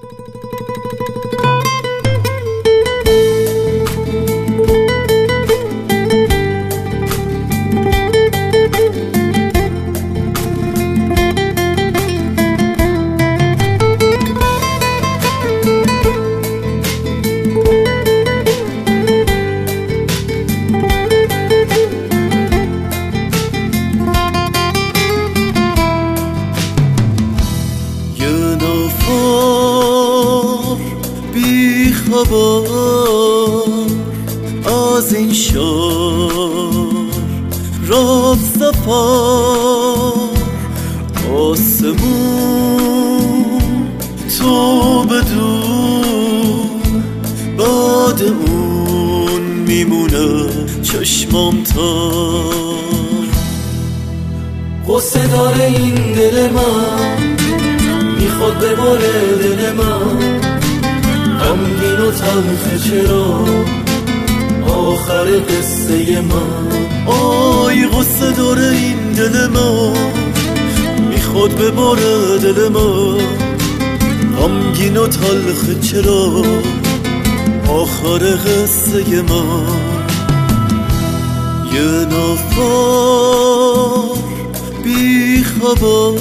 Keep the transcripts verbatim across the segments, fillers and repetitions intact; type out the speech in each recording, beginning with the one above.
بی خبر از این شهر رفت سفر، آسمون تو بدون، بعد اون میمونه چشمام تر. غصه داره این دل من، میخواد بباره دل من، غمگین و تلخه چرا آخر قصه من. آی غصه داره این دل من، میخواد بباره دل من، غمگین و تلخه چرا آخر قصه من. یه نفر بی خبر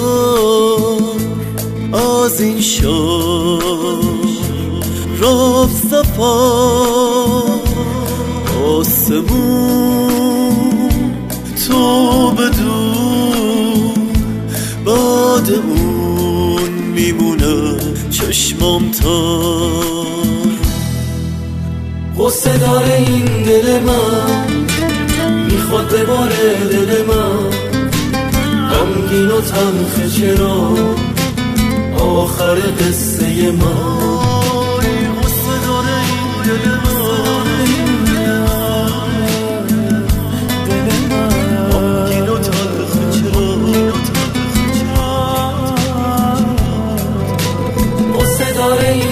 از این شهر رفت سفر، آسمون تو بدون، بعد اون میمونه چشمام تر. غصه داره این دل من، میخواد بباره دل من، غمگین و تلخه چرا آخر قصه من. غصه داره این دل من، غمگین و تلخه چرا، غصه داره این